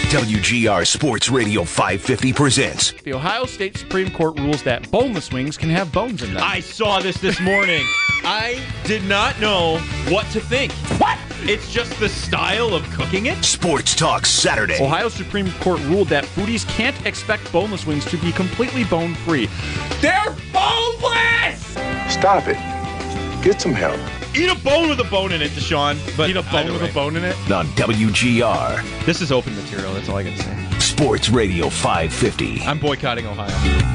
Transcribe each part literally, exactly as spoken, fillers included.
W G R Sports Radio five fifty presents. The Ohio State Supreme Court rules that boneless wings can have bones in them. I saw this this morning. I did not know what to think. What? It's just the style of cooking it? Sports Talk Saturday. Ohio Supreme Court ruled that foodies can't expect boneless wings to be completely bone-free. They're boneless! Stop it. Get some help. Eat a bone with a bone in it, Deshaun. But Eat a bone with way. a bone in it? On W G R. This is open material. That's all I got to say. Sports Radio five fifty. I'm boycotting Ohio.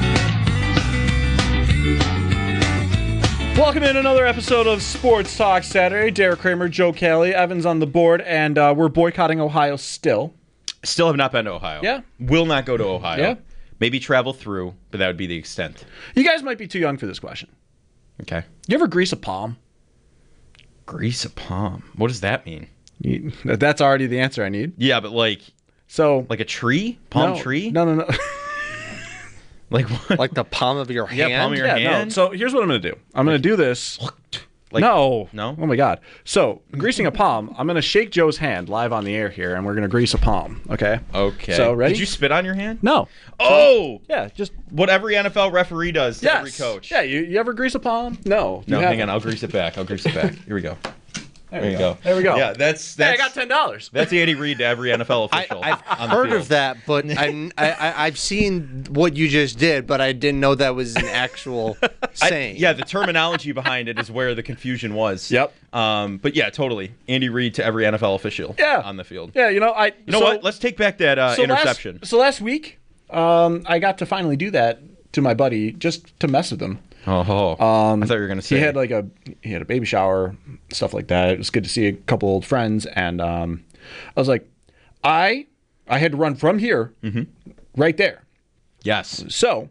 Welcome in another episode of Sports Talk Saturday. Derek Kramer, Joe Kelly, Evans on the board, and uh, we're boycotting Ohio still. Still have not been to Ohio. Yeah. Will not go to Ohio. Yeah. Maybe travel through, but that would be the extent. You guys might be too young for this question. Okay. You ever grease a palm? Grease a palm. What does that mean? You, that's already the answer I need. Yeah, but like So, like a tree? Palm no, tree? No, no, no. Like what? Like the palm of your hand? Yeah, palm of your yeah, hand? no. So here's what I'm going to do. I'm going to do this. Like, no. No? Oh, my God. So, greasing a palm, I'm going to shake Joe's hand live on the air here, and we're going to grease a palm, okay? Okay. So, ready? Did you spit on your hand? No. Oh! Yeah, just... What every N F L referee does to Yes. every coach. Yeah, you, you ever grease a palm? No. No, you hang haven't. on. I'll grease it back. I'll grease it back. Here we go. There, There we you go. go. There we go. Yeah, that's Hey, I that's got ten dollars. that's Andy Reid to every N F L I, official. I've on the heard field. of that, but I, I, I've seen what you just did, but I didn't know that was an actual I- saying. yeah, the terminology behind it is where the confusion was. Yep. Um, but yeah, totally. Andy Reid to every N F L official. Yeah. On the field. Yeah, you know, I... You know what? Let's take back that uh, so interception. Last, so last week, um, I got to finally do that to my buddy just to mess with him. Oh, oh. Um, I thought you were gonna say he had like a he had a baby shower, stuff like that. It was good to see a couple old friends, and um, I was like, I I had to run from here, right there. yes. So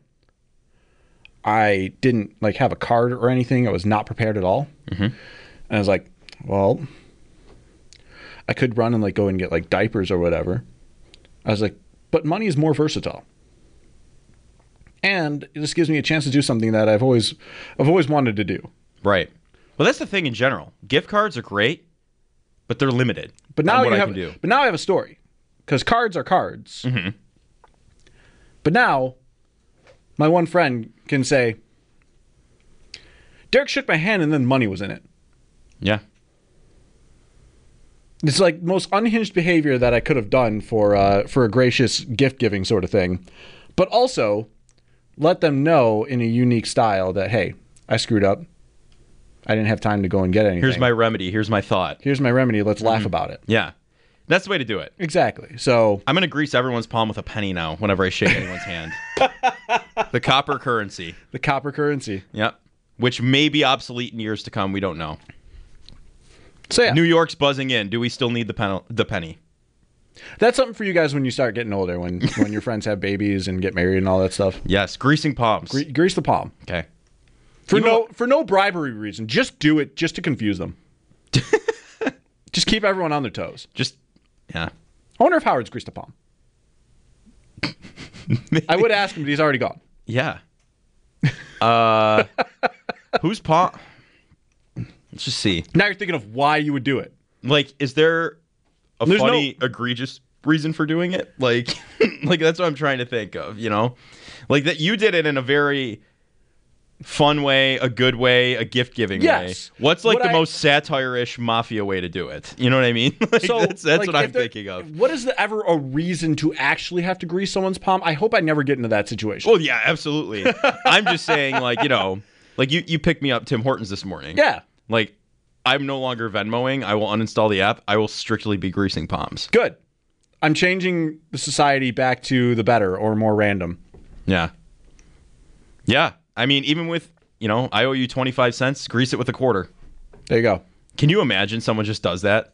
I didn't like have a card or anything. I was not prepared at all, mm-hmm. and I was like, well, I could run and like go and get like diapers or whatever. I was like, but money is more versatile. And this gives me a chance to do something that I've always, I've always wanted to do. Right. Well, that's the thing in general. Gift cards are great, but they're limited. But now on what you I have, can do. but now I have a story, because cards are cards. Mm-hmm. But now, my one friend can say, Derek shook my hand and then money was in it. Yeah. It's like most unhinged behavior that I could have done for uh, for a gracious gift giving sort of thing, but also let them know in a unique style that, hey, I screwed up. I didn't have time to go and get anything. Here's my remedy. Here's my thought. Here's my remedy. Let's laugh about it. Yeah. That's the way to do it. Exactly. So I'm going to grease everyone's palm with a penny now whenever I shake anyone's hand. The copper currency. the copper currency. Yep. Which may be obsolete in years to come. We don't know. So yeah, New York's buzzing in. Do we still need the, pen- the penny? that's something for you guys when you start getting older, when when your friends have babies and get married and all that stuff. Yes. Greasing palms. Gre- grease the palm okay. for You no know- for no bribery reason. Just do it just to confuse them. Just keep everyone on their toes. Just, yeah. I wonder if Howard's greased a palm. I would ask him, but he's already gone. Yeah. Uh, whose palm? Let's just see. Now you're thinking of why you would do it. Like, is there a There's funny, egregious reason for doing it? Like, like that's what I'm trying to think of, you know? Like that you did it in a very fun way, a good way, a gift-giving Yes. way. What's like What the I- most satire-ish mafia way to do it? You know what I mean? Like, So that's that's like, what I'm if there- thinking of. What is the, ever a reason to actually have to grease someone's palm? I hope I never get into that situation. Well, yeah, absolutely. I'm just saying, like, you know, like you, you picked me up Tim Hortons this morning. Yeah, Like, I'm no longer Venmoing. I will uninstall the app. I will strictly be greasing palms. good. I'm changing the society back to the better or more random. Yeah. Yeah. I mean, even with, you know, I owe you twenty-five cents, grease it with a quarter. There you go. Can you imagine someone just does that?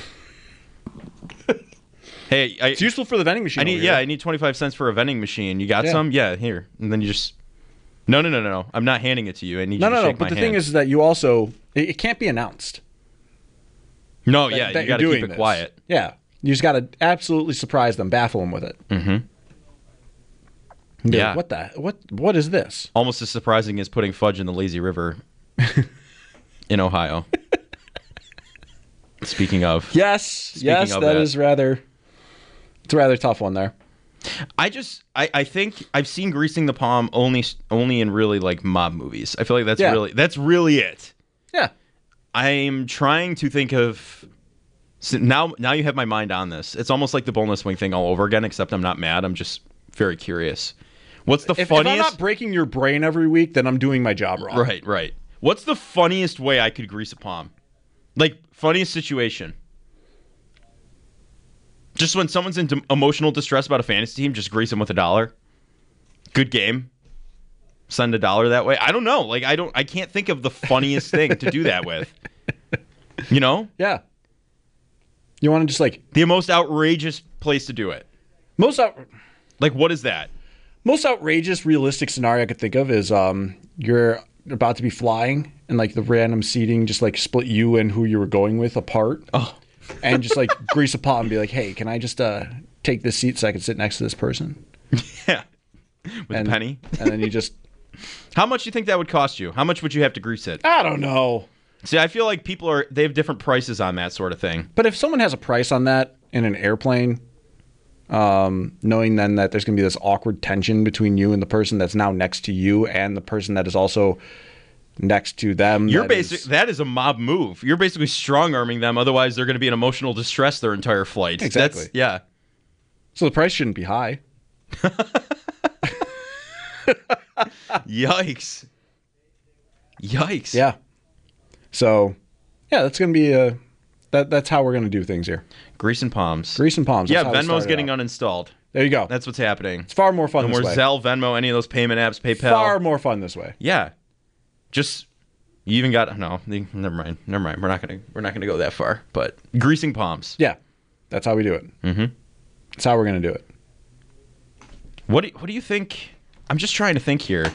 Hey, I, It's useful for the vending machine. I need, over yeah, here. I need twenty-five cents for a vending machine. You got Yeah. some? Yeah, here. And then you just, no, no, no, no, no. I'm not handing it to you. I need No, you to no, no. shake But my the hand. thing is that you also, it, it can't be announced. no, that- yeah, that you you're got to keep doing it this. quiet. Yeah. You just got to absolutely surprise them, baffle them with it. Mm-hmm. They're Yeah. like, what the? What? What is this? Almost as surprising as putting fudge in the lazy river in Ohio. Speaking of. Yes. Speaking yes, of that that. is rather It's a rather tough one there. I just, I, I think I've seen greasing the palm only only in really like mob movies. I feel like that's Yeah. really that's really it. Yeah. I'm trying to think of so now. Now you have my mind on this. It's almost like the boneless wing thing all over again. Except I'm not mad. I'm just very curious. What's the If, if funniest? I'm not breaking your brain every week, then I'm doing my job wrong. Right, right. What's the funniest way I could grease a palm? Like funniest situation. Just when someone's in emotional distress about a fantasy team, just grease them with a dollar. Good game. Send a dollar that way. I don't know. Like I don't. I can't think of the funniest thing to do that with. You know? Yeah. You want to just like The most outrageous place to do it. most out, Like what is that? most outrageous realistic scenario I could think of is um you're about to be flying and like the random seating just like split you and who you were going with apart. Oh. And just like grease a palm and be like, hey, can I just uh take this seat so I can sit next to this person? Yeah. With And, a penny. And then you just How much do you think that would cost you? How much would you have to grease it? I don't know. See, I feel like people are they have different prices on that sort of thing. But if someone has a price on that in an airplane, um, knowing then that there's going to be this awkward tension between you and the person that's now next to you and the person that is also next to them. You're that basic. is- That is a mob move. You're basically strong arming them. Otherwise, they're going to be in emotional distress their entire flight. Exactly. That's, yeah. so the price shouldn't be high. Yikes. Yikes. Yeah. So, yeah, that's going to be a that. That's how we're going to do things here. Grease and palms. Grease and palms. Yeah, that's how we Venmo's started getting out. uninstalled. There you go. That's what's happening. It's far more fun No this more way. Zelle, Venmo, any of those payment apps, PayPal. Far more fun this way. Yeah. Just you even got no. Never mind. Never mind. We're not gonna we're not gonna go that far. But greasing palms. Yeah, that's how we do it. Mm-hmm. That's how we're going to do it. What do, what do you think? I'm just trying to think here.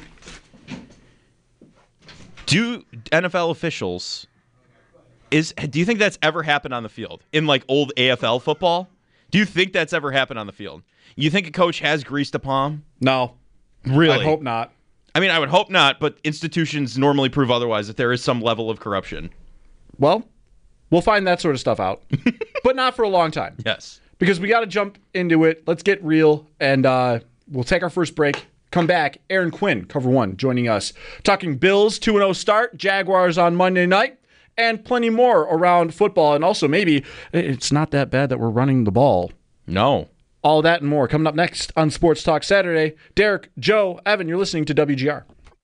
Do N F L officials is do you think that's ever happened on the field in like old A F L football? Do you think that's ever happened on the field? You think a coach has greased a palm? No, Really? I hope not. I mean, I would hope not, but institutions normally prove otherwise that there is some level of corruption. Well, we'll find that sort of stuff out, but not for a long time. Yes. Because we got to jump into it. Let's get real, and uh, we'll take our first break. Come back. Aaron Quinn, Cover One, joining us. Talking Bills, two and oh start, Jaguars on Monday night, and plenty more around football. And also maybe it's not that bad that we're running the ball. No. All that and more coming up next on Sports Talk Saturday. Derek, Joe, Evan, you're listening to W G R.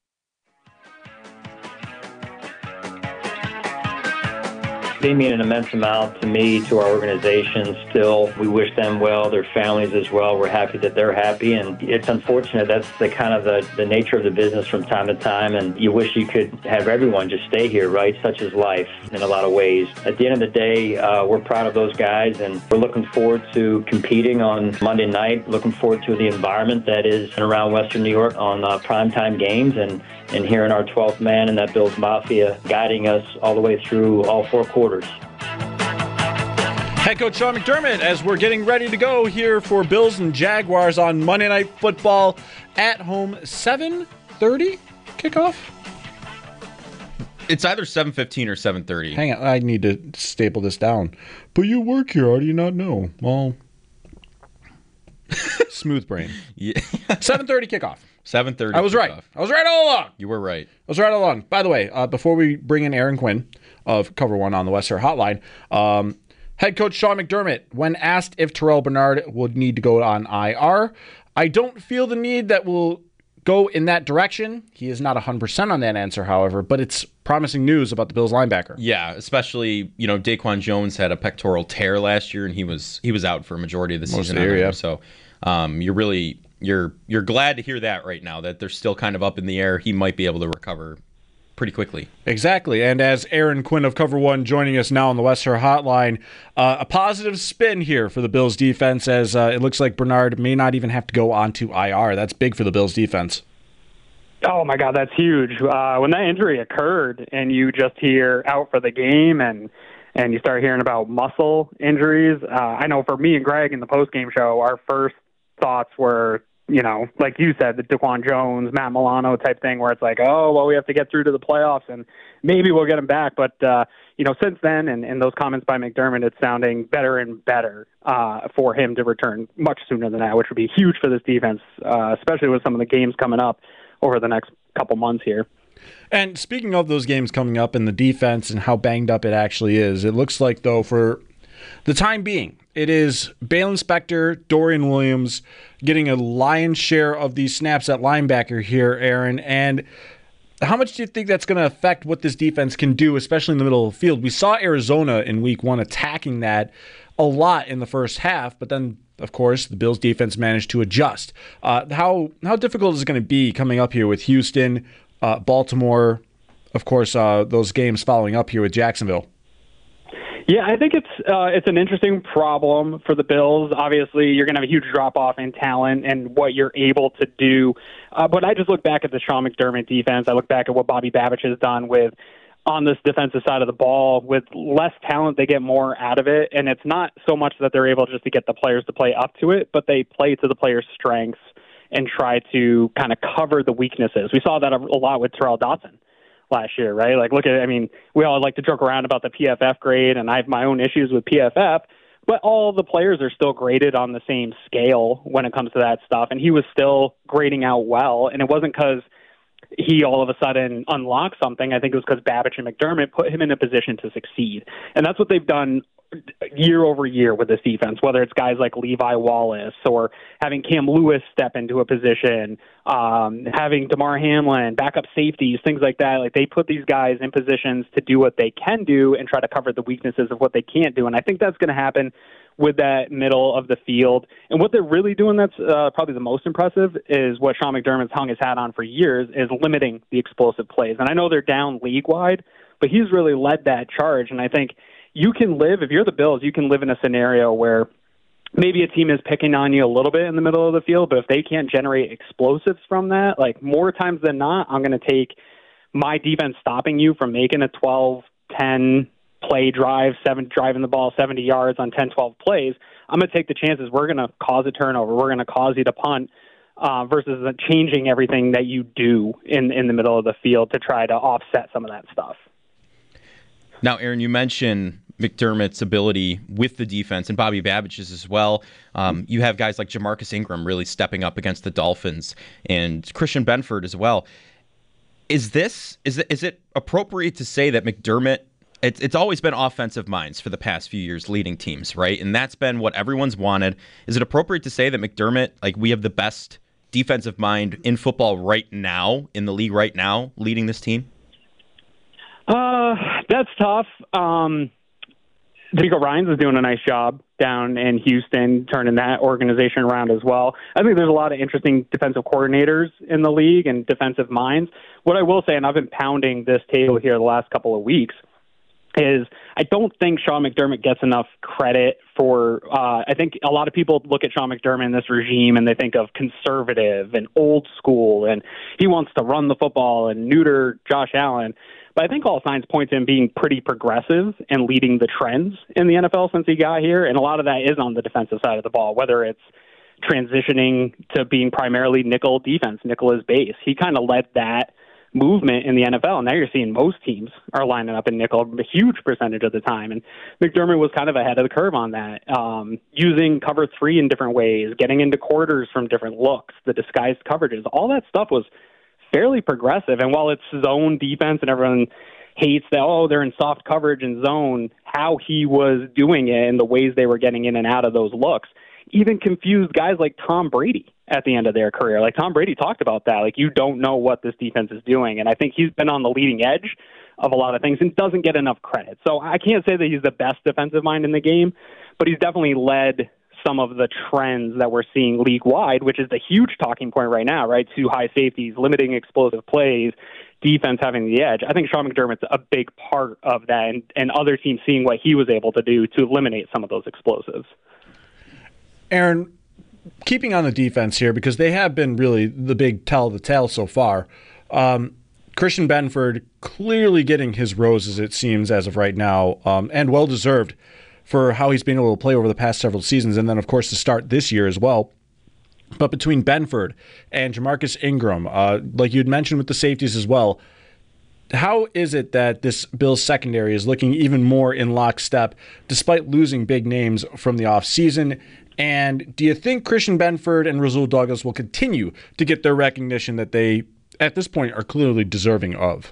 They mean an immense amount to me, to our organization still. We wish them well, their families as well. We're happy that they're happy, and it's unfortunate. That's the kind of the, the nature of the business from time to time, and you wish you could have everyone just stay here, right? Such is life in a lot of ways. At the end of the day, uh, we're proud of those guys, and we're looking forward to competing on Monday night, looking forward to the environment that is around Western New York on uh, primetime games, and and hearing our twelfth man and that Bills Mafia guiding us all the way through all four quarters. Head coach Sean McDermott, as we're getting ready to go here for Bills and Jaguars on Monday Night Football at home, seven thirty kickoff? It's either seven fifteen or seven thirty. Hang on, I need to staple this down. But you work here, how do you not know? Well, smooth brain. Yeah. seven thirty kickoff. seven thirty. I was right. I was right all along. You were right. I was right all along. By the way, uh, before we bring in Aaron Quinn of Cover One on the West Air Hotline, um, head coach Sean McDermott, when asked if Terrell Bernard would need to go on I R, I don't feel the need that will go in that direction. He is not one hundred percent on that answer, however, but it's promising news about the Bills linebacker. Yeah, especially, you know, Daquan Jones had a pectoral tear last year, and he was he was out for a majority of the Most season. of the year, on there. yeah. So um, you're really you're you're glad to hear that right now, that they're still kind of up in the air. He might be able to recover pretty quickly. Exactly. And as Aaron Quinn of Cover One joining us now on the Western Hotline, uh, a positive spin here for the Bills defense, as uh, it looks like Bernard may not even have to go onto I R. That's big for the Bills defense. Oh, my God, that's huge. Uh, when that injury occurred and you just hear out for the game and and you start hearing about muscle injuries, uh, I know for me and Greg in the post-game show, our first thoughts were you know, like you said, the DaQuan Jones, Matt Milano type thing where it's like, oh, well, we have to get through to the playoffs and maybe we'll get him back. But, uh, you know, since then and, and those comments by McDermott, it's sounding better and better uh, for him to return much sooner than that, which would be huge for this defense, uh, especially with some of the games coming up over the next couple months here. And speaking of those games coming up and the defense and how banged up it actually is, it looks like, though, for the time being, it is Baylon Spector, Dorian Williams getting a lion's share of these snaps at linebacker here, Aaron. And how much do you think that's going to affect what this defense can do, especially in the middle of the field? We saw Arizona in week one attacking that a lot in the first half, but then, of course, the Bills defense managed to adjust. Uh, how how difficult is it going to be coming up here with Houston, uh, Baltimore, of course, uh, those games following up here with Jacksonville? Yeah, I think it's uh, it's an interesting problem for the Bills. Obviously, you're going to have a huge drop-off in talent and what you're able to do. Uh, but I just look back at the Sean McDermott defense. I look back at what Bobby Babich has done with on this defensive side of the ball. With less talent, they get more out of it. And it's not so much that they're able just to get the players to play up to it, but they play to the players' strengths and try to kind of cover the weaknesses. We saw that a lot with Terrell Dotson last year, right? Like, look at, I mean, we all like to joke around about the P F F grade, and I have my own issues with P F F, but all the players are still graded on the same scale when it comes to that stuff, and he was still grading out well, and it wasn't because he all of a sudden unlocked something. I think it was because Babich and McDermott put him in a position to succeed, and that's what they've done year over year with this defense, whether it's guys like Levi Wallace or having Cam Lewis step into a position, um, having DeMar Hamlin, backup safeties, things like that. Like, they put these guys in positions to do what they can do and try to cover the weaknesses of what they can't do. And I think that's going to happen with that middle of the field. And what they're really doing that's uh, probably the most impressive is what Sean McDermott's hung his hat on for years, is limiting the explosive plays. And I know they're down league-wide, but he's really led that charge. And I think you can live, if you're the Bills, you can live in a scenario where maybe a team is picking on you a little bit in the middle of the field, but if they can't generate explosives from that, like more times than not, I'm going to take my defense stopping you from making a twelve, ten play drive, seven driving the ball seventy yards on ten, twelve plays. I'm going to take the chances we're going to cause a turnover. We're going to cause you to punt uh, versus changing everything that you do in, in the middle of the field to try to offset some of that stuff. Now, Aaron, you mentioned McDermott's ability with the defense and Bobby Babich's as well. Um, you have guys like Jamarcus Ingram really stepping up against the Dolphins and Christian Benford as well. Is this is it, is it appropriate to say that McDermott, it's, it's always been offensive minds for the past few years leading teams, right? And that's been what everyone's wanted. Is it appropriate to say that McDermott, like, we have the best defensive mind in football right now, in the league right now, leading this team? Uh, that's tough. Um, D'Amico Ryans is doing a nice job down in Houston, turning that organization around as well. I think there's a lot of interesting defensive coordinators in the league and defensive minds. What I will say, and I've been pounding this table here the last couple of weeks, is I don't think Sean McDermott gets enough credit for, uh, I think a lot of people look at Sean McDermott in this regime and they think of conservative and old school, and he wants to run the football and neuter Josh Allen. But I think all signs point to him being pretty progressive and leading the trends in the N F L since he got here. And a lot of that is on the defensive side of the ball, whether it's transitioning to being primarily nickel defense, nickel is base. He kind of led that movement in the N F L. And now you're seeing most teams are lining up in nickel a huge percentage of the time. And McDermott was kind of ahead of the curve on that, um, using cover three in different ways, getting into quarters from different looks, the disguised coverages. All that stuff was fairly progressive. And while it's zone defense and everyone hates that, oh, they're in soft coverage and zone, how he was doing it and the ways they were getting in and out of those looks even confused guys like Tom Brady at the end of their career. Like, Tom Brady talked about that. Like, you don't know what this defense is doing. And I think he's been on the leading edge of a lot of things and doesn't get enough credit. So I can't say that he's the best defensive mind in the game, but he's definitely led some of the trends that we're seeing league-wide, which is the huge talking point right now, right? Two high safeties, limiting explosive plays, defense having the edge. I think Sean McDermott's a big part of that, and, and other teams seeing what he was able to do to eliminate some of those explosives. Aaron, keeping on the defense here, because they have been really the big tell of the tale so far. Um, Christian Benford clearly getting his roses, it seems, as of right now, um, and well-deserved for how he's been able to play over the past several seasons, and then, of course, to start this year as well. But between Benford and Jamarcus Ingram, uh, like you'd mentioned with the safeties as well, how is it that this Bills secondary is looking even more in lockstep despite losing big names from the offseason? And do you think Christian Benford and Rasul Douglas will continue to get their recognition that they, at this point, are clearly deserving of?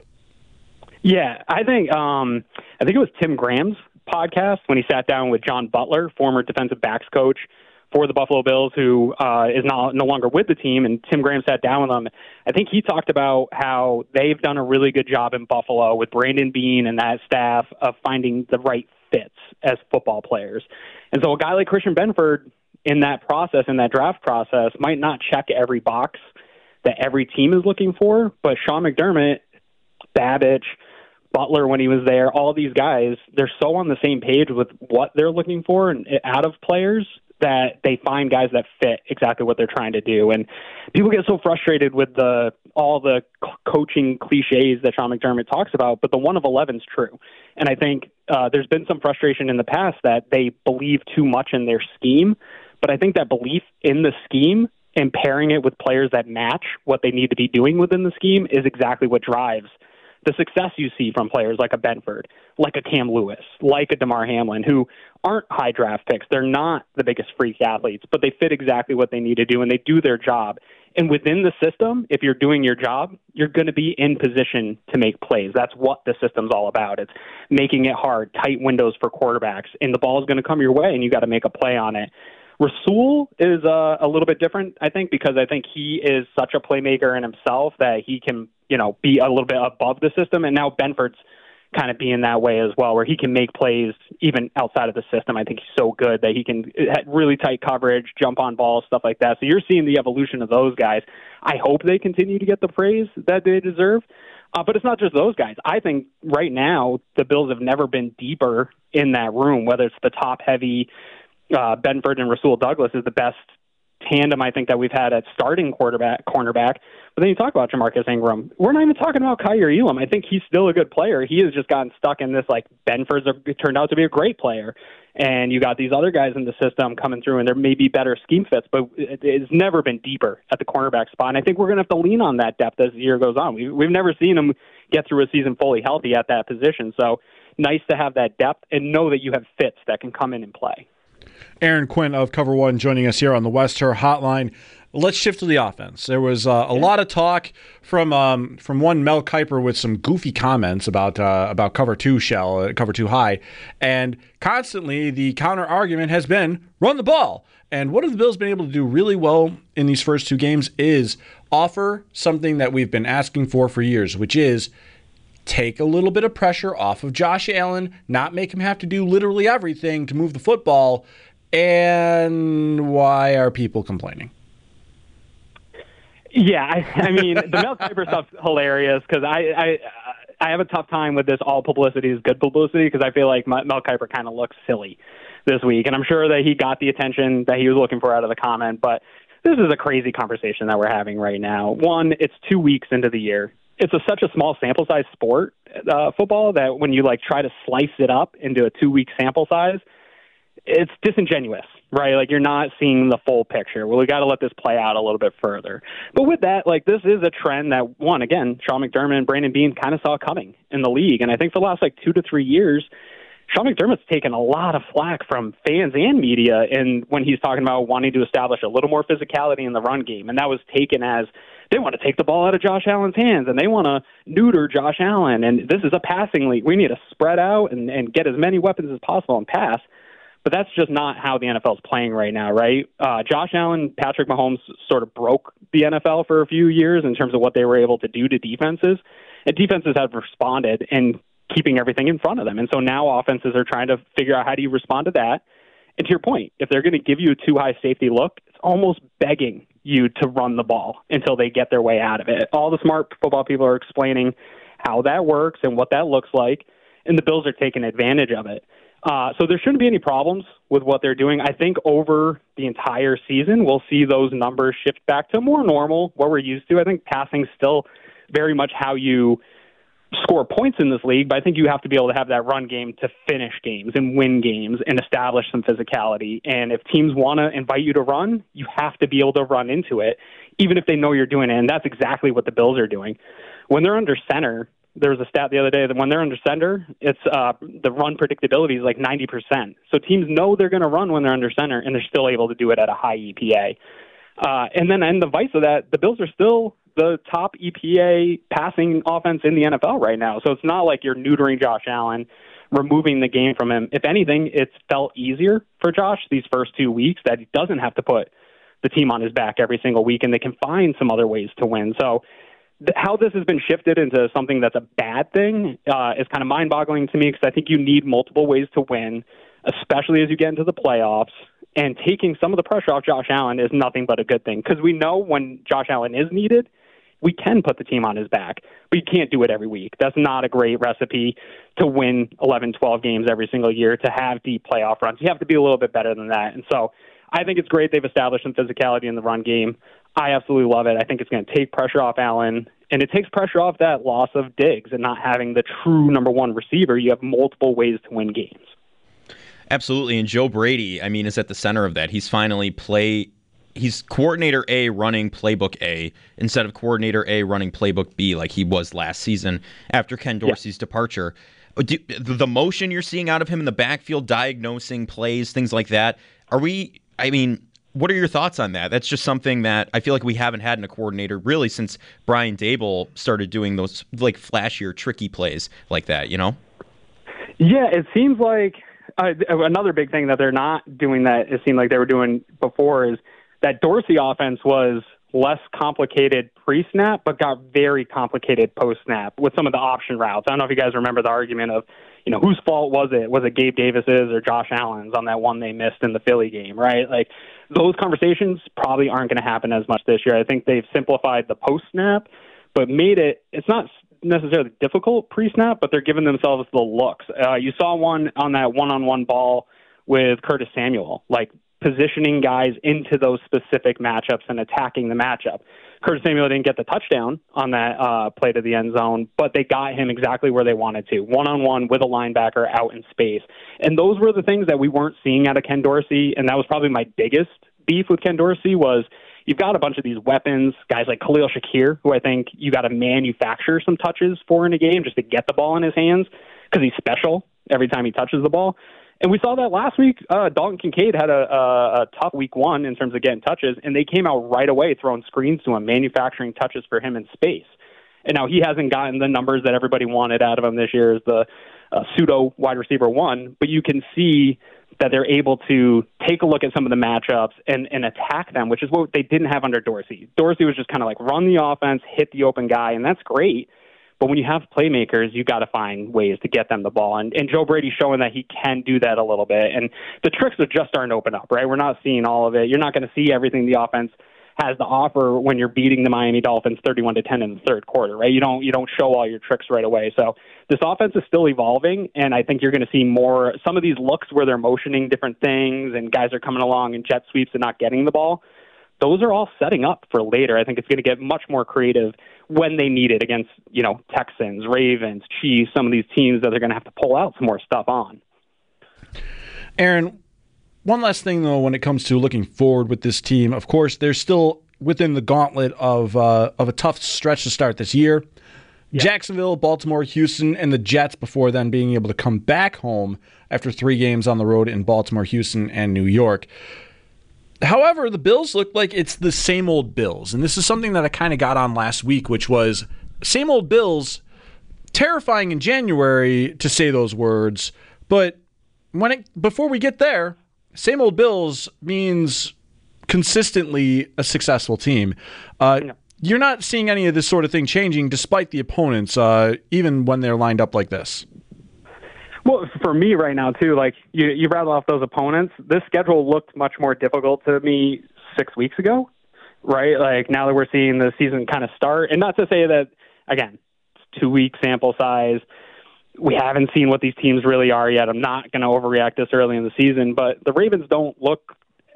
Yeah, I think um, I think it was Tim Graham's podcast when he sat down with John Butler, former defensive backs coach for the Buffalo Bills, who uh, is now no longer with the team, and Tim Graham sat down with him. I think he talked about how they've done a really good job in Buffalo with Brandon Beane and that staff of finding the right fits as football players. And so a guy like Christian Benford in that process, in that draft process, might not check every box that every team is looking for, but Sean McDermott, Babich, Butler when he was there, all these guys, they're so on the same page with what they're looking for and out of players that they find guys that fit exactly what they're trying to do. And people get so frustrated with the all the coaching cliches that Sean McDermott talks about, but the one of eleven is true. And I think uh, there's been some frustration in the past that they believe too much in their scheme, but I think that belief in the scheme and pairing it with players that match what they need to be doing within the scheme is exactly what drives the success you see from players like a Benford, like a Cam Lewis, like a DeMar Hamlin, who aren't high draft picks. They're not the biggest freak athletes, but they fit exactly what they need to do, and they do their job. And within the system, if you're doing your job, you're going to be in position to make plays. That's what the system's all about. It's making it hard, tight windows for quarterbacks, and the ball is going to come your way, and you got to make a play on it. Rasul is uh, a little bit different, I think, because I think he is such a playmaker in himself that he can, you know, be a little bit above the system. And now Benford's kind of being that way as well, where he can make plays even outside of the system. I think he's so good that he can have really tight coverage, jump on balls, stuff like that. So you're seeing the evolution of those guys. I hope they continue to get the praise that they deserve. Uh, but it's not just those guys. I think right now the Bills have never been deeper in that room, whether it's the top-heavy uh, Benford and Rasul Douglas is the best tandem I think that we've had at starting quarterback, cornerback. But then you talk about Jamarcus Ingram. We're not even talking about Kaiir Elam. I think he's still a good player. He has just gotten stuck in this, like, Benford's a, turned out to be a great player. And you got these other guys in the system coming through, and there may be better scheme fits, but it, it's never been deeper at the cornerback spot. And I think we're going to have to lean on that depth as the year goes on. We, we've never seen him get through a season fully healthy at that position. So nice to have that depth and know that you have fits that can come in and play. Aaron Quinn of Cover One joining us here on the West Her Hotline. Let's shift to the offense. There was uh, a lot of talk from um, from one Mel Kiper with some goofy comments about uh, about Cover Two Shell, uh, Cover Two High, and constantly the counter argument has been run the ball. And what have the Bills been able to do really well in these first two games is offer something that we've been asking for for years, which is take a little bit of pressure off of Josh Allen, not make him have to do literally everything to move the football. And why are people complaining? Yeah, I, I mean, the Mel Kiper stuff's hilarious because I, I I have a tough time with this all publicity is good publicity because I feel like Mel Kiper kind of looks silly this week. And I'm sure that he got the attention that he was looking for out of the comment. But this is a crazy conversation that we're having right now. One, it's two weeks into the year. It's a, such a small sample size sport, uh, football, that when you like try to slice it up into a two-week sample size, it's disingenuous, right? Like you're not seeing the full picture. Well, we got to let this play out a little bit further. But with that, like this is a trend that one, again, Sean McDermott and Brandon Beane kind of saw coming in the league. And I think for the last like two to three years, Sean McDermott's taken a lot of flack from fans and media and when he's talking about wanting to establish a little more physicality in the run game. And that was taken as they want to take the ball out of Josh Allen's hands and they want to neuter Josh Allen. And this is a passing league. We need to spread out and, and get as many weapons as possible and pass. But that's just not how the N F L is playing right now, right? Uh, Josh Allen, Patrick Mahomes sort of broke the N F L for a few years in terms of what they were able to do to defenses. And defenses have responded in keeping everything in front of them. And so now offenses are trying to figure out how do you respond to that. And to your point, if they're going to give you a too high safety look, it's almost begging you to run the ball until they get their way out of it. All the smart football people are explaining how that works and what that looks like, and the Bills are taking advantage of it. Uh, so there shouldn't be any problems with what they're doing. I think over the entire season, we'll see those numbers shift back to more normal, what we're used to. I think passing's still very much how you score points in this league, but I think you have to be able to have that run game to finish games and win games and establish some physicality. And if teams want to invite you to run, you have to be able to run into it, even if they know you're doing it. And that's exactly what the Bills are doing. When they're under center, there was a stat the other day that when they're under center, it's uh, the run predictability is like ninety percent. So teams know they're going to run when they're under center, and they're still able to do it at a high E P A. Uh, and then in the vice of that, the Bills are still the top E P A passing offense in the N F L right now. So it's not like you're neutering Josh Allen, removing the game from him. If anything, it's felt easier for Josh these first two weeks that he doesn't have to put the team on his back every single week, and they can find some other ways to win. So th- how this has been shifted into something that's a bad thing uh, is kind of mind-boggling to me, because I think you need multiple ways to win, especially as you get into the playoffs. And taking some of the pressure off Josh Allen is nothing but a good thing, because we know when Josh Allen is needed, we can put the team on his back, but you can't do it every week. That's not a great recipe to win eleven, twelve games every single year, to have deep playoff runs. You have to be a little bit better than that. And so I think it's great they've established some physicality in the run game. I absolutely love it. I think it's going to take pressure off Allen, and it takes pressure off that loss of Diggs and not having the true number one receiver. You have multiple ways to win games. Absolutely, and Joe Brady, I mean, is at the center of that. He's finally play... He's coordinator A running playbook A instead of coordinator A running playbook B like he was last season after Ken Dorsey's yeah. departure. Do, the motion you're seeing out of him in the backfield, diagnosing plays, things like that, are we, I mean, what are your thoughts on that? That's just something that I feel like we haven't had in a coordinator really since Brian Daboll started doing those like flashier, tricky plays like that, you know? Yeah, it seems like uh, another big thing that they're not doing that it seemed like they were doing before is that Dorsey offense was less complicated pre-snap, but got very complicated post-snap with some of the option routes. I don't know if you guys remember the argument of, you know, whose fault was it? Was it Gabe Davis's or Josh Allen's on that one they missed in the Philly game, right? Like, those conversations probably aren't going to happen as much this year. I think they've simplified the post-snap, but made it, it's not necessarily difficult pre-snap, but they're giving themselves the looks. Uh, you saw one on that one-on-one ball with Curtis Samuel, like, positioning guys into those specific matchups and attacking the matchup. Curtis Samuel didn't get the touchdown on that uh, play to the end zone, but they got him exactly where they wanted to, one-on-one with a linebacker out in space. And those were the things that we weren't seeing out of Ken Dorsey, and that was probably my biggest beef with Ken Dorsey was you've got a bunch of these weapons, guys like Khalil Shakir, who I think you got to manufacture some touches for in a game just to get the ball in his hands because he's special every time he touches the ball. And we saw that last week. Uh, Dalton Kincaid had a, a, a tough week one in terms of getting touches, and they came out right away throwing screens to him, manufacturing touches for him in space. And now he hasn't gotten the numbers that everybody wanted out of him this year as the uh, pseudo wide receiver one, but you can see that they're able to take a look at some of the matchups and, and attack them, which is what they didn't have under Dorsey. Dorsey was just kind of like run the offense, hit the open guy, and that's great. But when you have playmakers, you got to find ways to get them the ball. And, and Joe Brady's showing that he can do that a little bit. And the tricks are just starting to open up, right? We're not seeing all of it. You're not going to see everything the offense has to offer when you're beating the Miami Dolphins thirty-one to ten in the third quarter, right? You don't you don't show all your tricks right away. So this offense is still evolving, and I think you're going to see more some of these looks where they're motioning different things and guys are coming along in jet sweeps and not getting the ball. Those are all setting up for later. I think it's going to get much more creative when they need it against, you know, Texans, Ravens, Chiefs, some of these teams that they're going to have to pull out some more stuff on. Aaron, one last thing, though, when it comes to looking forward with this team, of course, they're still within the gauntlet of uh, of a tough stretch to start this year. Yeah. Jacksonville, Baltimore, Houston, and the Jets before then being able to come back home after three games on the road in Baltimore, Houston, and New York. However, the Bills look like it's the same old Bills, and this is something that I kind of got on last week, which was same old Bills, terrifying in January to say those words, but when it before we get there, same old Bills means consistently a successful team. Uh, no. You're not seeing any of this sort of thing changing despite the opponents, uh, even when they're lined up like this. Well, for me right now, too, like you, you rattle off those opponents, this schedule looked much more difficult to me six weeks ago, right? Like now that we're seeing the season kind of start, and not to say that, again, it's two-week sample size, we haven't seen what these teams really are yet. I'm not going to overreact this early in the season, but the Ravens don't look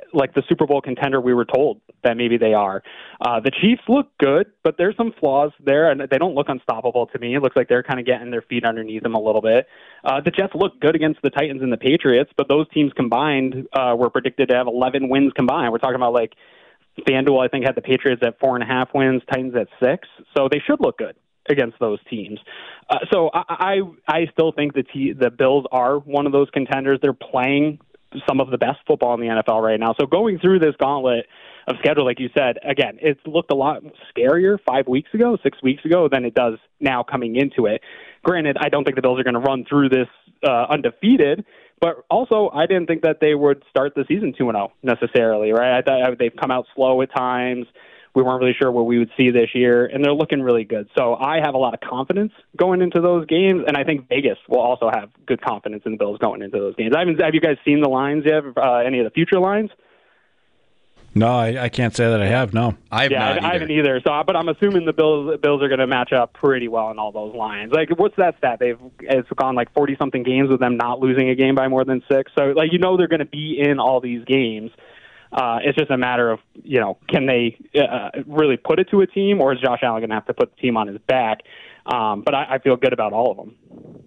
like the Super Bowl contender we were told that maybe they are. Uh, the Chiefs look good, but there's some flaws there, and they don't look unstoppable to me. It looks like they're kind of getting their feet underneath them a little bit. Uh, the Jets look good against the Titans and the Patriots, but those teams combined uh, were predicted to have eleven wins combined. We're talking about like FanDuel, I think, had the Patriots at four and a half wins, Titans at six, so they should look good against those teams. Uh, so I, I I still think the t- the Bills are one of those contenders. They're playing some of the best football in the N F L right now. So going through this gauntlet of schedule, like you said, again, it's looked a lot scarier five weeks ago, six weeks ago than it does now coming into it. Granted, I don't think the Bills are going to run through this uh, undefeated, but also I didn't think that they would start the season two and oh necessarily, right? I thought they've come out slow at times. We weren't really sure what we would see this year, and they're looking really good. So I have a lot of confidence going into those games, and I think Vegas will also have good confidence in the Bills going into those games. I haven't, have you guys seen the lines yet, uh, any of the future lines? No, I, I can't say that I have, no. I have yeah, not I, either. I haven't either. So, but I'm assuming the Bills the Bills are going to match up pretty well in all those lines. Like, what's that stat? They've it's gone like forty-something games with them not losing a game by more than six. So, like, you know they're going to be in all these games. Uh, it's just a matter of, you know, can they uh, really put it to a team, or is Josh Allen going to have to put the team on his back? Um, but I, I feel good about all of them.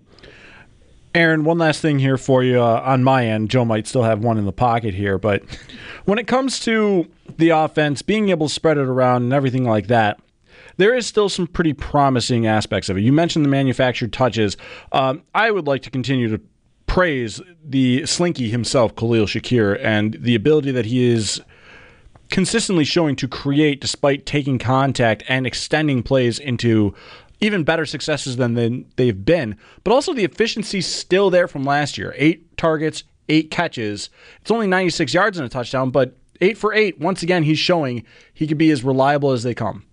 Aaron, one last thing here for you uh, on my end. Joe might still have one in the pocket here, but when it comes to the offense, being able to spread it around and everything like that, there is still some pretty promising aspects of it. You mentioned the manufactured touches. Um, I would like to continue to praise the Slinky himself, Khalil Shakir, and the ability that he is consistently showing to create despite taking contact and extending plays into even better successes than they- they've been. But also the efficiency still there from last year. Eight targets, eight catches. It's only ninety-six yards and a touchdown, but eight for eight. Once again, he's showing he could be as reliable as they come.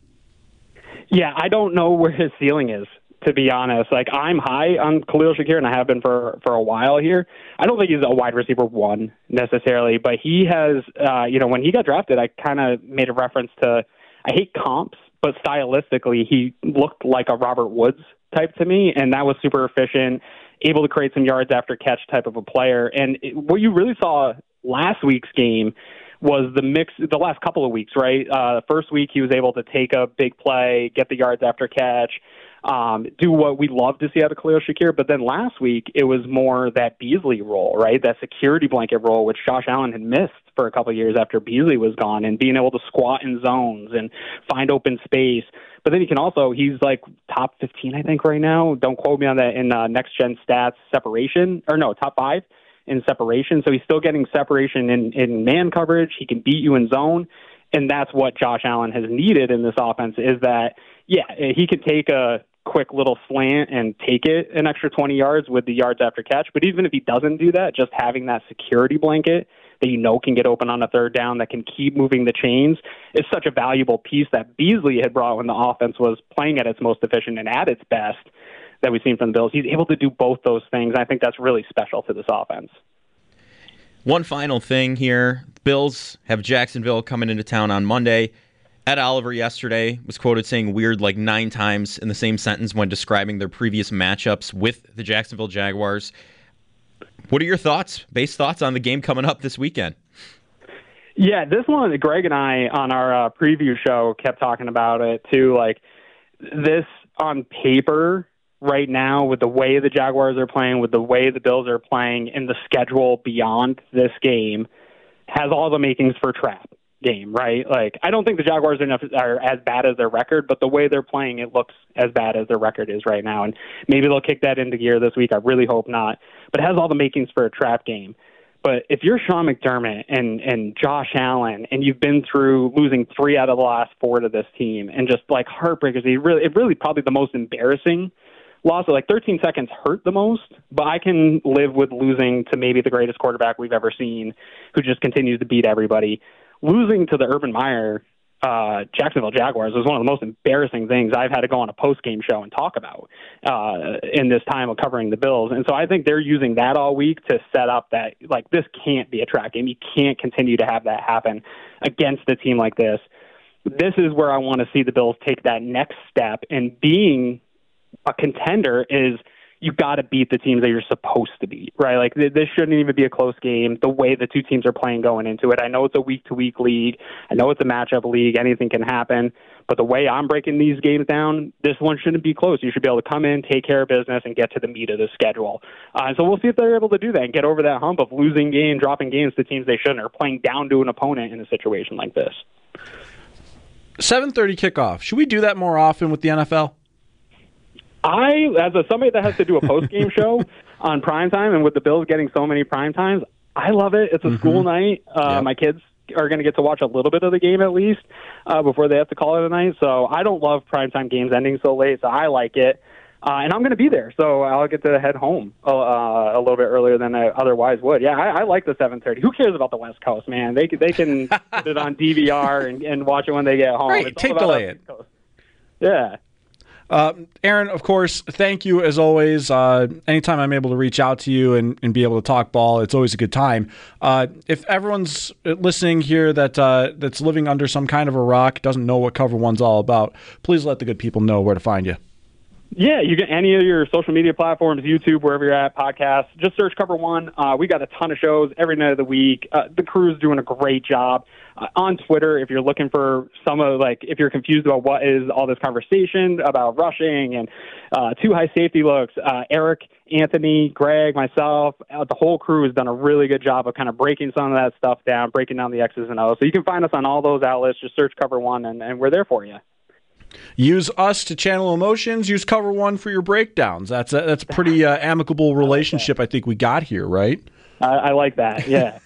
Yeah, I don't know where his ceiling is, to be honest. Like, I'm high on Khalil Shakir, and I have been for, for a while here. I don't think he's a wide receiver one necessarily, but he has, uh, you know, when he got drafted, I kind of made a reference to, I hate comps, but stylistically, he looked like a Robert Woods type to me, and that was super efficient, able to create some yards after catch type of a player. And it, what you really saw last week's game was the mix, the last couple of weeks, right? Uh, the first week, he was able to take a big play, get the yards after catch, um, do what we love to see out of Khalil Shakir. But then last week, it was more that Beasley role, right? That security blanket role, which Josh Allen had missed for a couple of years after Beasley was gone, and being able to squat in zones and find open space. But then he can also, he's like top fifteen, I think, right now. Don't quote me on that in uh, next-gen stats separation, or no, top five in separation. So he's still getting separation in, in man coverage. He can beat you in zone. And that's what Josh Allen has needed in this offense is that, yeah, he could take a quick little slant and take it an extra twenty yards with the yards after catch. But even if he doesn't do that, just having that security blanket that you know can get open on a third down, that can keep moving the chains, is such a valuable piece that Beasley had brought when the offense was playing at its most efficient and at its best that we've seen from the Bills. He's able to do both those things. I think that's really special to this offense. One final thing here. Bills have Jacksonville coming into town on Monday. Ed Oliver yesterday was quoted saying weird like nine times in the same sentence when describing their previous matchups with the Jacksonville Jaguars. What are your thoughts, base thoughts on the game coming up this weekend? Yeah, this one, Greg and I on our uh, preview show kept talking about it too. Like, this on paper right now, with the way the Jaguars are playing, with the way the Bills are playing, and the schedule beyond this game, has all the makings for trap game, right? Like, I don't think the Jaguars are, enough, are as bad as their record, but the way they're playing, it looks as bad as their record is right now. And maybe they'll kick that into gear this week. I really hope not. But it has all the makings for a trap game. But if you're Sean McDermott and, and Josh Allen, and you've been through losing three out of the last four to this team, and just like heartbreakers, it really, it really probably the most embarrassing loss. Like thirteen seconds hurt the most, but I can live with losing to maybe the greatest quarterback we've ever seen, who just continues to beat everybody. Losing to the Urban Meyer uh, Jacksonville Jaguars was one of the most embarrassing things I've had to go on a post-game show and talk about uh, in this time of covering the Bills. And so I think they're using that all week to set up that, like, this can't be a trap game. You can't continue to have that happen against a team like this. This is where I want to see the Bills take that next step, and being a contender is you got to beat the teams that you're supposed to beat, right? Like th- this shouldn't even be a close game. The way the two teams are playing going into it, I know it's a week to week league. I know it's a matchup league. Anything can happen. But the way I'm breaking these games down, this one shouldn't be close. You should be able to come in, take care of business, and get to the meat of the schedule. Uh, and so we'll see if they're able to do that and get over that hump of losing games, dropping games to teams they shouldn't, or playing down to an opponent in a situation like this. seven thirty kickoff. Should we do that more often with the N F L? I, as a somebody that has to do a post-game show on primetime, and with the Bills getting so many prime times, I love it. It's a mm-hmm. school night. Uh, yep. My kids are going to get to watch a little bit of the game at least uh, before they have to call it a night. So I don't love primetime games ending so late, so I like it. Uh, and I'm going to be there, so I'll get to head home uh, a little bit earlier than I otherwise would. Yeah, I, I like the seven thirty. Who cares about the West Coast, man? They they can put it on D V R and, and watch it when they get home. Right, it's tape delay it. Yeah. Uh, Aaron, of course, thank you as always. Uh, anytime I'm able to reach out to you and, and be able to talk ball, it's always a good time. Uh, if everyone's listening here that uh, that's living under some kind of a rock, doesn't know what Cover One's all about, please let the good people know where to find you. Yeah, you get any of your social media platforms, YouTube, wherever you're at, podcasts. Just search Cover One. Uh, we got a ton of shows every night of the week. Uh, the crew's doing a great job. Uh, on Twitter, if you're looking for some of, like, if you're confused about what is all this conversation about rushing and uh, two high safety looks, uh, Eric, Anthony, Greg, myself, uh, the whole crew has done a really good job of kind of breaking some of that stuff down, breaking down the X's and O's. So you can find us on all those outlets. Just search Cover One, and, and we're there for you. Use us to channel emotions. Use Cover One for your breakdowns. That's a, that's a pretty uh, amicable relationship I, like I think we got here, right? I, I like that, yeah.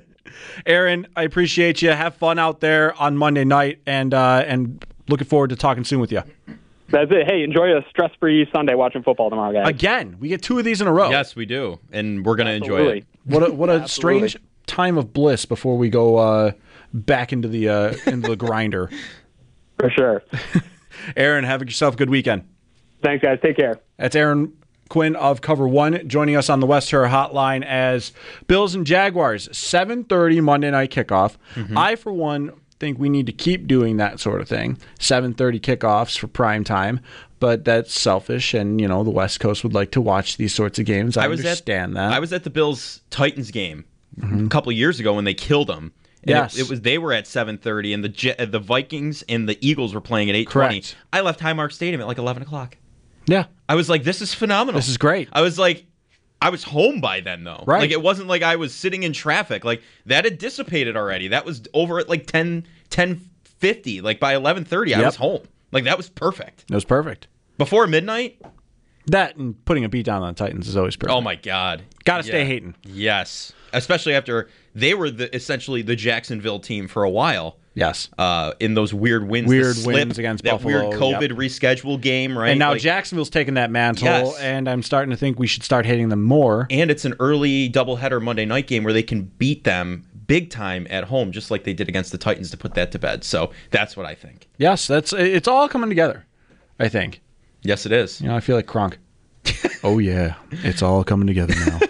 Aaron, I appreciate you. Have fun out there on Monday night, and uh, and looking forward to talking soon with you. That's it. Hey, enjoy a stress-free Sunday watching football tomorrow, guys. Again, we get two of these in a row. Yes, we do, and we're going to enjoy it. What a, what a strange time of bliss before we go uh, back into the uh, into the grinder. For sure. Aaron, have yourself a good weekend. Thanks, guys. Take care. That's Aaron Quinn of Cover One joining us on the West Terra Hotline as Bills and Jaguars, seven thirty Monday night kickoff. Mm-hmm. I, for one, think we need to keep doing that sort of thing, seven thirty kickoffs for prime time, but that's selfish, and, you know, the West Coast would like to watch these sorts of games. I, I was understand at, that. I was at the Bills-Titans game mm-hmm. a couple of years ago when they killed them. And yes, it, it was. They were at seven thirty, and the the Vikings and the Eagles were playing at eight twenty. I left Highmark Stadium at like eleven o'clock. Yeah, I was like, "This is phenomenal. This is great." I was like, I was home by then though. Right, like it wasn't like I was sitting in traffic. Like that had dissipated already. That was over at like ten fifty. Like by eleven thirty, I yep. was home. Like that was perfect. It was perfect. Before midnight. That and putting a beat down on the Titans is always perfect. Oh my God, gotta yeah. stay hating. Yes, especially after they were the essentially the Jacksonville team for a while. Yes, uh, in those weird wins, weird slip, wins against that Buffalo, weird COVID yep. reschedule game, right? And now like, Jacksonville's taking that mantle, yes. and I'm starting to think we should start hitting them more. And it's an early doubleheader Monday night game where they can beat them big time at home, just like they did against the Titans to put that to bed. So that's what I think. Yes, that's it's all coming together, I think. Yes, it is. You know, I feel like Kronk. Oh yeah, it's all coming together now.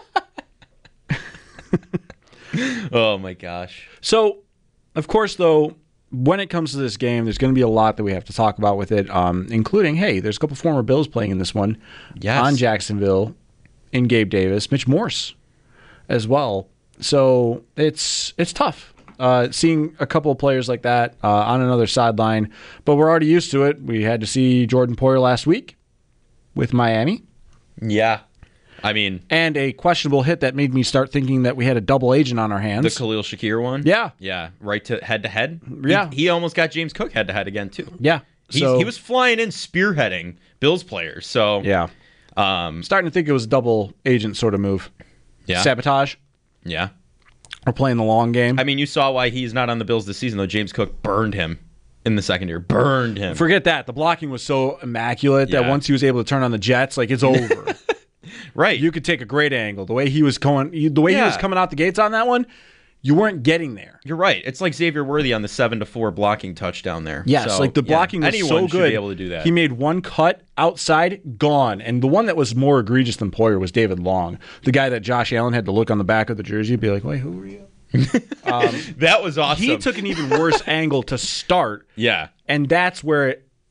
Oh my gosh. So, of course, though, when it comes to this game, there's going to be a lot that we have to talk about with it, um, including, hey, there's a couple former Bills playing in this one. Yes. On Jacksonville, in Gabe Davis, Mitch Morse as well. So it's it's tough uh, seeing a couple of players like that uh, on another sideline, but we're already used to it. We had to see Jordan Poyer last week with Miami. Yeah. I mean, and a questionable hit that made me start thinking that we had a double agent on our hands. The Khalil Shakir one? Yeah. Yeah, right to head-to-head. Yeah. He, he almost got James Cook head-to-head again, too. Yeah. He's, so, he was flying in spearheading Bills players, so... Yeah. Um, starting to think it was a double agent sort of move. Yeah. Sabotage. Yeah. We're playing the long game. I mean, you saw why he's not on the Bills this season, though. James Cook burned him in the second year. Burned him. Forget that. The blocking was so immaculate yeah. that once he was able to turn on the Jets, like, it's over. Right. You could take a great angle. The way he was going, the way yeah. he was coming out the gates on that one, you weren't getting there. You're right. It's like Xavier Worthy on the seven to four blocking touchdown there. Yes, so, like the blocking yeah, was anyone so good. Should be able to do that. He made one cut outside, gone. And the one that was more egregious than Poyer was David Long, the guy that Josh Allen had to look on the back of the jersey and be like, "Wait, who are you?" um, that was awesome. He took an even worse angle to start. Yeah. And that's where it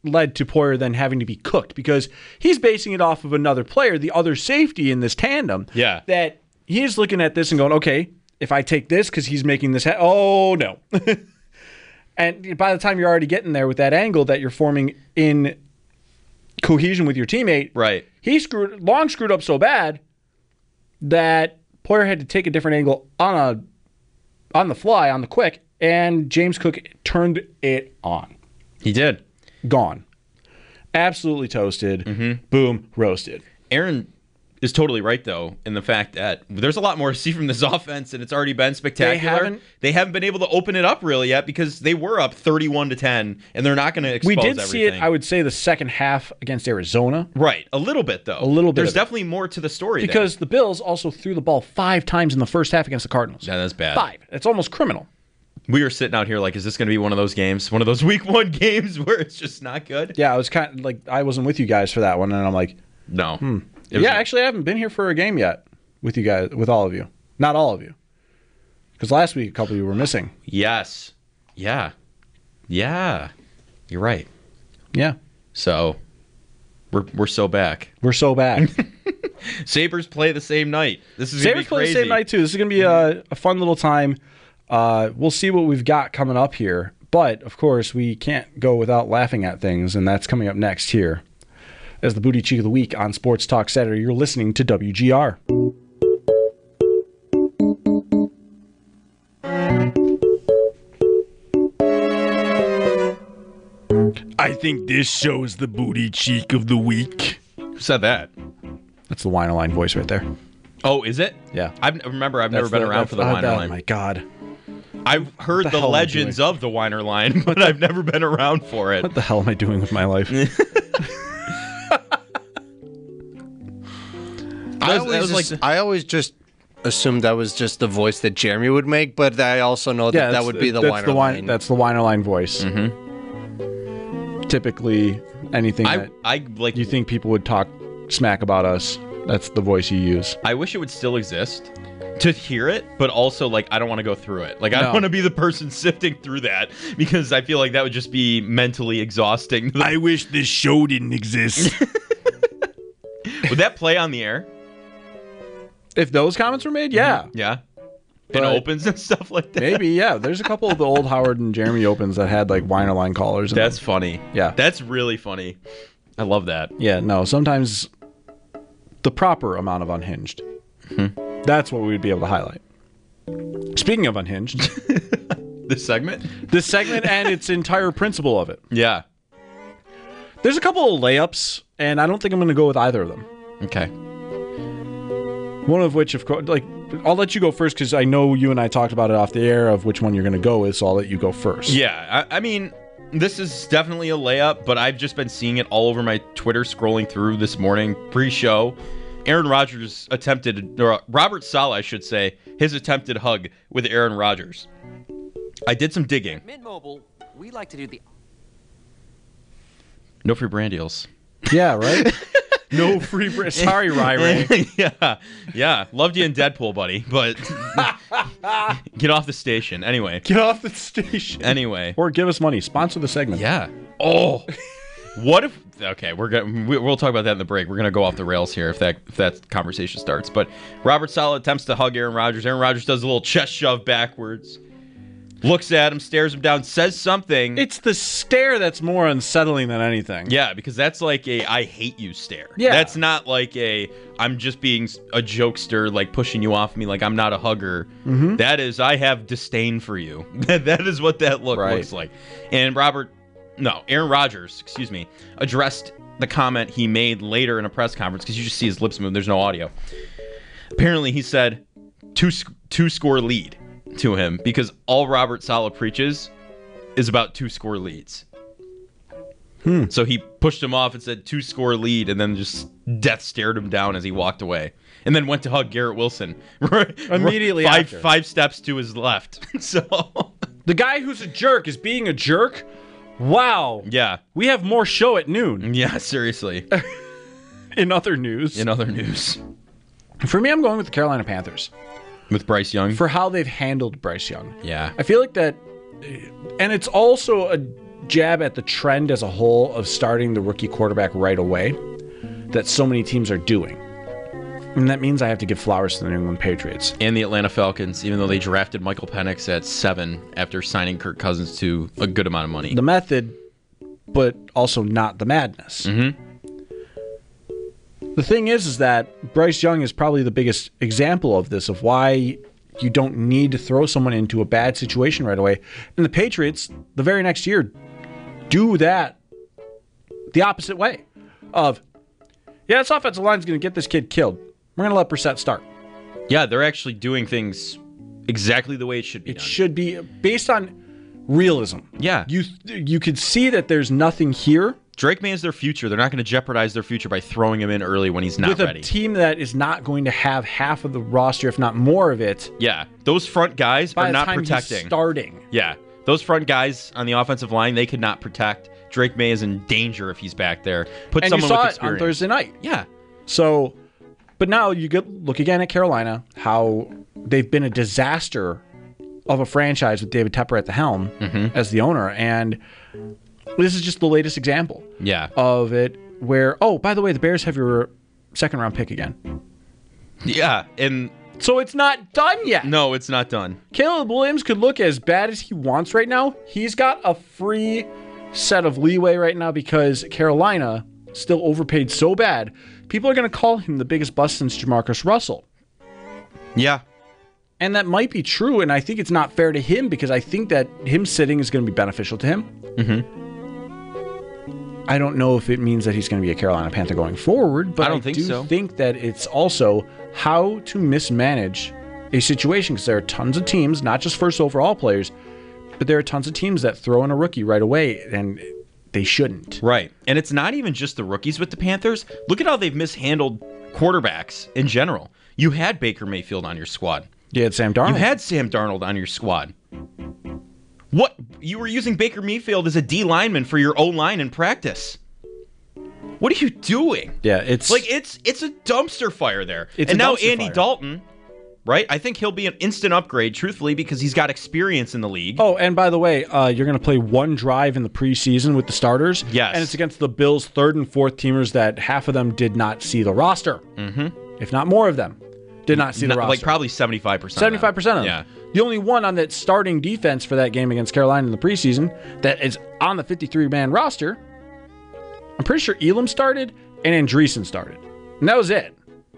led to Poyer then having to be cooked because he's basing it off of another player, the other safety in this tandem. Yeah. That he's looking at this and going, okay, if I take this because he's making this, ha- oh no. And by the time you're already getting there with that angle that you're forming in cohesion with your teammate, Right. he screwed Long screwed up so bad that Poyer had to take a different angle on a on the fly, on the quick, and James Cook turned it on. He did. Gone. Absolutely toasted. Mm-hmm. Boom, roasted. Aaron is totally right, though, in the fact that there's a lot more to see from this offense, and it's already been spectacular. They haven't, they haven't been able to open it up really yet because they were up thirty-one to ten, and they're not going to expose we did everything. see it, I would say, the second half against Arizona. Right. A little bit, though. A little bit There's of it. definitely more to the story Because there. the Bills also threw the ball five times in the first half against the Cardinals. Yeah, that's bad. Five. It's almost criminal. We were sitting out here like, is this going to be one of those games? One of those week one games where it's just not good? Yeah, I was kind of like, I wasn't with you guys for that one, and I'm like, No. hmm. It was- Yeah, actually, I haven't been here for a game yet with you guys, with all of you. Not all of you. Because last week, a couple of you were missing. Yes. Yeah. Yeah. You're right. Yeah. So, we're we're so back. We're so back. Sabres play the same night. This is going to be Sabres play crazy. the same night, too. This is going to be a, a fun little time. Uh, we'll see what we've got coming up here. But, of course, we can't go without laughing at things, and that's coming up next here. As the Booty Cheek of the Week on Sports Talk Saturday, you're listening to W G R. I think this show is the Booty Cheek of the Week. Who said that? That's the Wine Line voice right there. Oh, is it? Yeah. I remember I've never That's been the- around for the that's- Weiner oh, line. Oh, my God. I've heard the the, hell am I legends doing? of the Weiner line, but I've never been around for it. What the hell am I doing with my life? I That was- always, that was just- like- I always just assumed that was just the voice that Jeremy would make, but I also know that that that's- would be the that's Weiner the wine, line. That's the Weiner line voice. Mm-hmm. Typically, anything I that I like. you think people would talk smack about us, that's the voice you use. I wish it would still exist to hear it, but also like I don't want to go through it. Like I No. don't want to be the person sifting through that because I feel like that would just be mentally exhausting. wish this show didn't exist. Would that play on the air? If those comments were made, yeah. Yeah. But- In opens and stuff like that. Maybe, yeah. There's a couple of the old Howard and Jeremy opens that had like Weiner line callers. in That's them. funny. Yeah. That's really funny. I love that. Yeah, no, sometimes the proper amount of unhinged. Mm-hmm. That's what we would be able to highlight. Speaking of unhinged, This segment? this segment and its entire principle of it. Yeah. There's a couple of layups, and I don't think I'm going to go with either of them. Okay. One of which, of course, like, I'll let you go first because I know you and I talked about it off the air of which one you're going to go with, so I'll let you go first. Yeah, I, I mean, this is definitely a layup, but I've just been seeing it all over my Twitter scrolling through this morning, pre-show. Aaron Rodgers attempted, or Robert Saleh, I should say, his attempted hug with Aaron Rodgers. I did some digging. Mint Mobile, we like to do the No free brand deals. Yeah, right? No free... Br- Sorry, Ry yeah, yeah. Loved you in Deadpool, buddy, but get off the station. Anyway, Get off the station. anyway. Or give us money. Sponsor the segment. Yeah. Oh, what if? Okay, we're gonna we- we'll talk about that in the break. We're gonna go off the rails here if that if that conversation starts. But Robert Saleh attempts to hug Aaron Rodgers. Aaron Rodgers does a little chest shove backwards, looks at him, stares him down, says something. It's the stare that's more unsettling than anything. Yeah, because that's like a I hate you stare. Yeah. That's not like a I'm just being a jokester, like pushing you off me, like I'm not a hugger. Mm-hmm. That is I have disdain for you. That is what that look Right. looks like. And Robert, no, Aaron Rodgers, excuse me, addressed the comment he made later in a press conference because you just see his lips move. There's no audio. Apparently, he said two sc- two score lead to him because all Robert Saleh preaches is about two score leads. Hmm. So he pushed him off and said two score lead, and then just death stared him down as he walked away, and then went to hug Garrett Wilson right, Immediately five after. five steps to his left. So The guy who's a jerk is being a jerk? Wow. yeah, We have more show at noon. yeah, seriously. In other news. In other news, For me, I'm going with the Carolina Panthers with Bryce Young. for how they've handled Bryce Young. yeah, I feel like that, and it's also a jab at the trend as a whole of starting the rookie quarterback right away that so many teams are doing. And that means I have to give flowers to the New England Patriots. And the Atlanta Falcons, even though they drafted Michael Penix at seven after signing Kirk Cousins to a good amount of money. The method, but also not the madness. Mm-hmm. The thing is, is that Bryce Young is probably the biggest example of this, of why you don't need to throw someone into a bad situation right away. And the Patriots, the very next year, do that the opposite way of, yeah, this offensive line is going to get this kid killed. We're going to let Brissett start. Yeah, they're actually doing things exactly the way it should be It done. should be based on realism. Yeah. You you could see that there's nothing here. Drake May is their future. They're not going to jeopardize their future by throwing him in early when he's not with a ready. team that is not going to have half of the roster, if not more of it, Yeah, those front guys by are the not time he's protecting. starting. Yeah, those front guys on the offensive line, they could not protect. Drake May is in danger if he's back there. Put And someone you saw with it experience. on Thursday night. Yeah, So, but now you get look again at Carolina, how they've been a disaster of a franchise with David Tepper at the helm Mm-hmm. as the owner. And this is just the latest example yeah, of it where, oh, by the way, the Bears have your second round pick again. yeah. And So it's not done yet. no, it's not done. Caleb Williams could look as bad as he wants right now. He's got a free set of leeway right now because Carolina still overpaid so bad. People are going to call him the biggest bust since Jamarcus Russell. Yeah, And that might be true, and I think it's not fair to him because I think that him sitting is going to be beneficial to him. Mm-hmm. I don't know if it means that he's going to be a Carolina Panther going forward, but I don't think do so. think that it's also how to mismanage a situation because there are tons of teams, not just first overall players, but there are tons of teams that throw in a rookie right away, and they shouldn't. right. And it's not even just the rookies with the Panthers. Look at how they've mishandled quarterbacks in general. You had Baker Mayfield on your squad. You had Sam Darnold. You had Sam Darnold on your squad. What? You were using Baker Mayfield as a D lineman for your O-line in practice. What are you doing? yeah, it's Like, it's it's a dumpster fire there. It's and a now dumpster Andy fire. Dalton, right? I think he'll be an instant upgrade, truthfully, because he's got experience in the league. Oh, and by the way, uh, you're going to play one drive in the preseason with the starters. Yes. And it's against the Bills' third and fourth teamers that half of them did not see the roster. Mm-hmm. If not more of them did not see Not- the roster. like probably seventy-five percent. seventy-five percent of them. Yeah. The only one on that starting defense for that game against Carolina in the preseason that is on the fifty-three man roster, I'm pretty sure Elam started and Andreessen started. And that was it.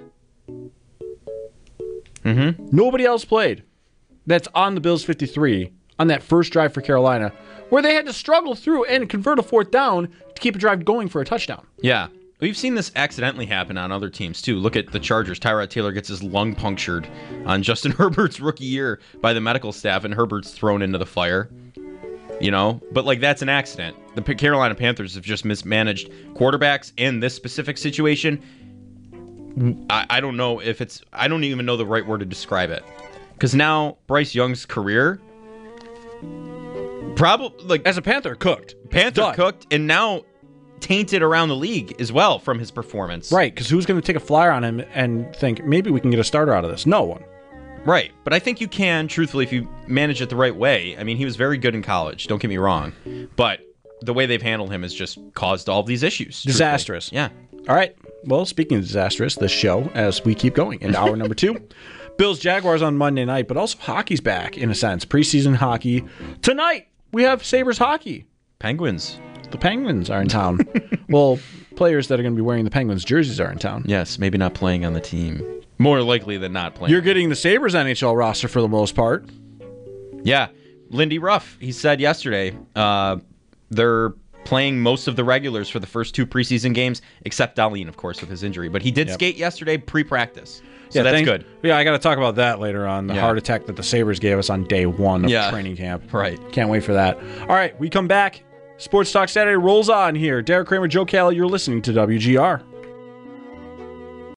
Mm-hmm. Nobody else played that's on the Bills fifty-three on that first drive for Carolina, where they had to struggle through and convert a fourth down to keep a drive going for a touchdown. Yeah. We've seen this accidentally happen on other teams, too. Look at the Chargers. Tyrod Taylor gets his lung punctured on Justin Herbert's rookie year by the medical staff, and Herbert's thrown into the fire. You know? But, like, that's an accident. The P- Carolina Panthers have just mismanaged quarterbacks in this specific situation. I, I don't know if it's... I don't even know the right word to describe it. Because now Bryce Young's career... Probably, like... As a Panther, cooked. Panther Done. cooked, and now tainted around the league as well from his performance. Right, because who's going to take a flyer on him and think, maybe we can get a starter out of this? No one. Right. But I think you can, truthfully, if you manage it the right way. I mean, he was very good in college, don't get me wrong. But the way they've handled him has just caused all of these issues. truthfully. Disastrous. Yeah. All right. Well, speaking of disastrous, this show, as we keep going into hour number two, Bills Jaguars on Monday night, but also hockey's back in a sense. Preseason hockey. Tonight, we have Sabres hockey. Penguins. The Penguins are in town. Well, players that are going to be wearing the Penguins jerseys are in town. Yes, maybe not playing on the team. More likely than not playing. You're getting the Sabres N H L roster for the most part. Yeah. Lindy Ruff, he said yesterday, uh, they're playing most of the regulars for the first two preseason games, except Dahlin, of course, with his injury. But he did Yep. skate yesterday pre-practice. So yeah, that's thank- good. Yeah, I got to talk about that later on. The Yeah. heart attack that the Sabres gave us on day one of Yeah. training camp. Right. Can't wait for that. All right, we come back. Sports Talk Saturday rolls on here. Derek Kramer, Joe Kelly, you're listening to W G R.